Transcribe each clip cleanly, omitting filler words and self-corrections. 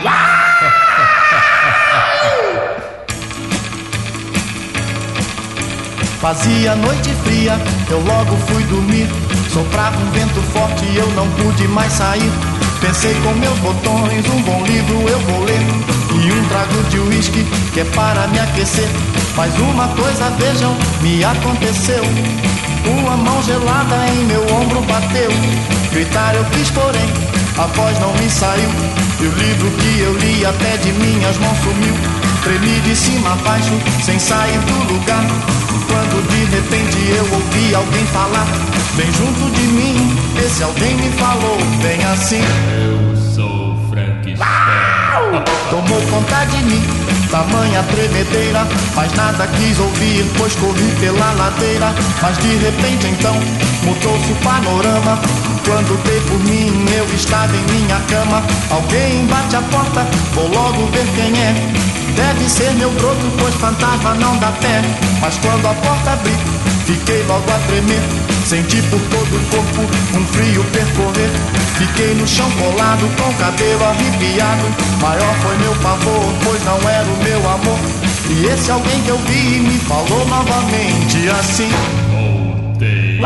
Fazia noite fria, eu logo fui dormir. Soprava um vento forte e eu não pude mais sair. Pensei com meus botões, um bom livro eu vou ler e um trago de uísque que é para me aquecer. Mas uma coisa, vejam, me aconteceu. Uma mão gelada em meu ombro bateu. Gritar eu quis, porém, a voz não me saiu. E o livro que eu li até de minhas mãos sumiu. Tremi de cima a baixo, sem sair do lugar. Quando de repente eu ouvi alguém falar bem junto de mim. Esse alguém me falou bem assim: eu sou Frankenstein. Tomou conta de mim, tamanha tremedeira, mas nada quis ouvir, pois corri pela ladeira. Mas de repente então mudou-se o panorama. Quando dei por mim, eu estava em minha cama. Alguém bate a porta, vou logo ver quem é. Deve ser meu broto, pois fantasma não dá pé. Mas quando a porta abri, fiquei logo a tremer. Senti por todo o corpo um frio percorrer. Fiquei no chão colado, com o cabelo arrepiado. Maior foi meu pavor, pois não era o meu amor. E esse alguém que eu vi me falou novamente assim: voltei.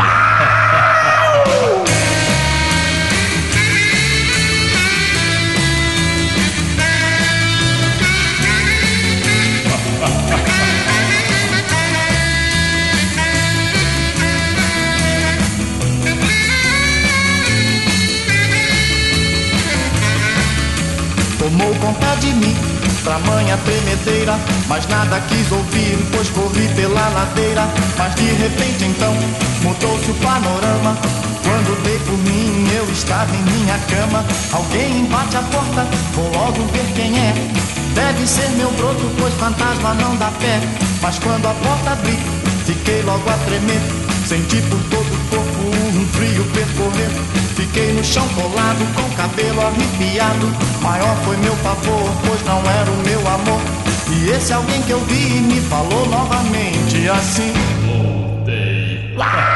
Tomou conta de mim, tamanha tremedeira, mas nada quis ouvir, pois corri pela ladeira. Mas de repente então mudou-se o panorama. Quando dei por mim, eu estava em minha cama. Alguém bate a porta, vou logo ver quem é. Deve ser meu broto, pois fantasma não dá pé. Mas quando a porta abri, fiquei logo a tremer. Senti por todo o corpo um frio percorrer. Fiquei no chão colado, com o cabelo arrepiado. Maior foi meu pavor, pois não era o meu amor. E esse alguém que eu vi me falou novamente assim: voltei.